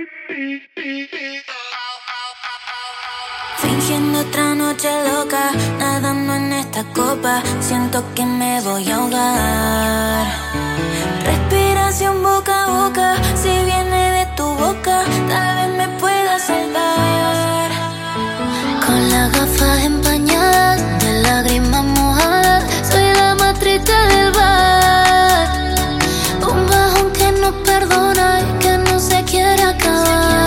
Fingiendo otra noche loca, nadando en esta copa, siento que me voy a ahogar. Respiración boca a boca, si viene de tu boca, tal vez me pueda salvar. Con las gafas empañadas, de lágrimas mojadas, soy la más triste del bar. Un bajón que no perdona y que no se quiere acabar.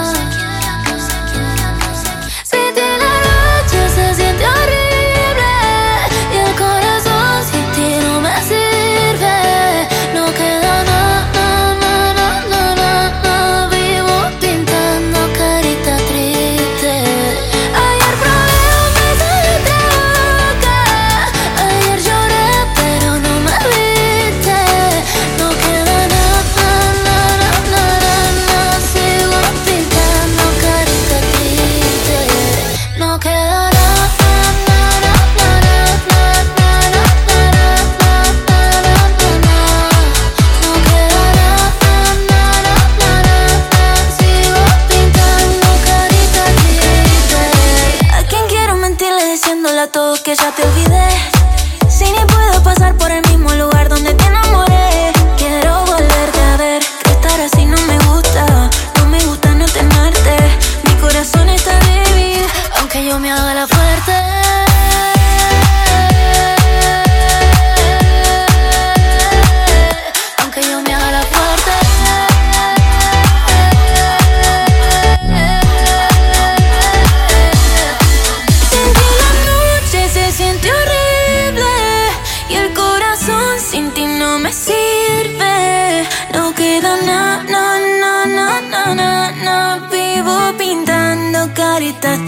Que ya te olvidé, si ni puedo pasar por el mismo lugar donde te enamoré. Quiero volverte a ver, que estar así no me gusta no tenerte. Mi corazón está débil, aunque yo me haga la fuerte. Aunque yo me haga la fuerte. Siente horrible y el corazón sin ti no me sirve. No queda nada, vivo pintando caritas